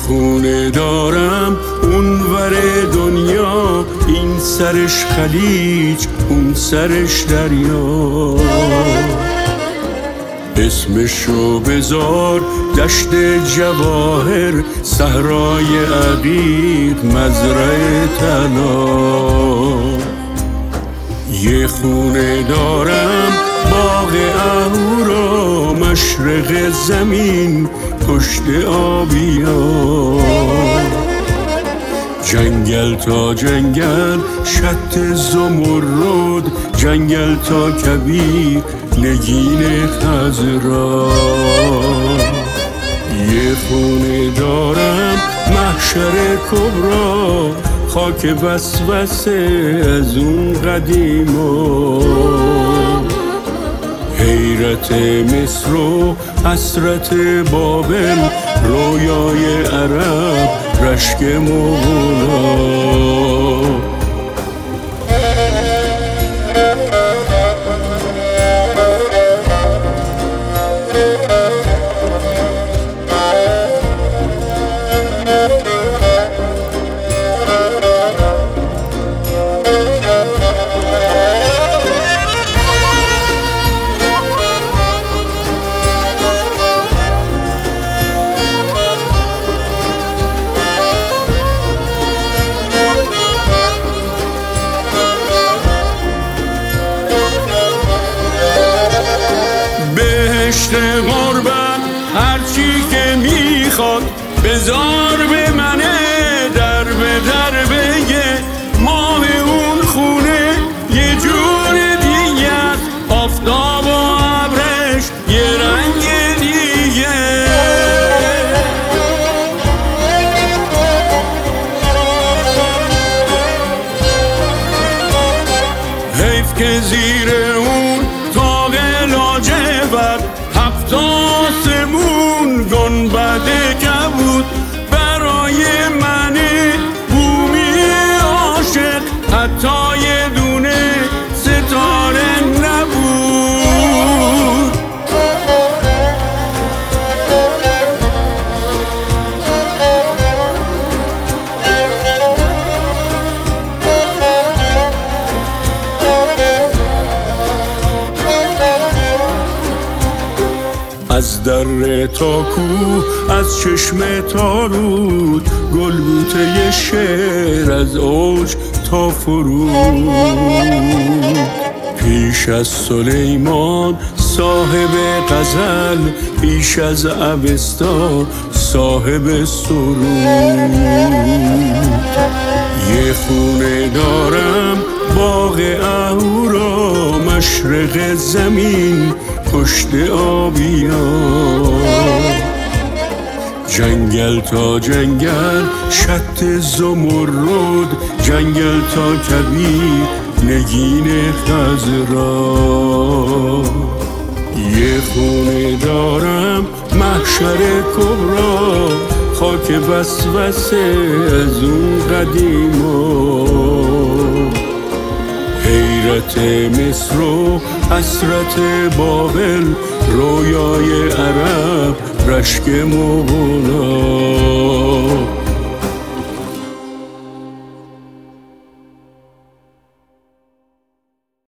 خونه دارم اونور دنیا، این سرش خلیج اون سرش دریا. اسمشو بذار دشت جواهر، صحرای عقیق مزرعه طلا. یه خونه دارم باغ اهورا، مشرق زمین پشت آبیا. جنگل تا جنگل شط زمرد، جنگل تا کبیر نگین خضرا. یه خونه دارم محشر کبرا، خاک وسوسه از اون قدیما. حیرت مصر و حسرت بابل، رویای عرب رشک مولا. بهشت قربت هرچی که میخواد، بذار به منه در به در بگه. ماه اون خونه یه جور دیگه، آفتاب و ابرش یه رنگ دیگه. حیف که زیر اون تاق لاجورد، هفت آسمون گنبد کبود. برای من بومی عاشق حتی یه دونه ستاره نبود. از دره تا کوه، از چشمه تا رود، گل بوته شعر از اوج تا فرود. پیش از سلیمان صاحب غزل، پیش از اوستا صاحب سرود. یه خونه دارم باغ اهورا، مشرق زمین پشت آبیا. جنگل تا جنگل شط زمرد، جنگل تا کبیر نگین خضرا. یه خونه دارم محشر کبرا، خاک وسوسه از اون قدیما. حیرت مصر و حسرت بابل، رویای عرب رشک مولا.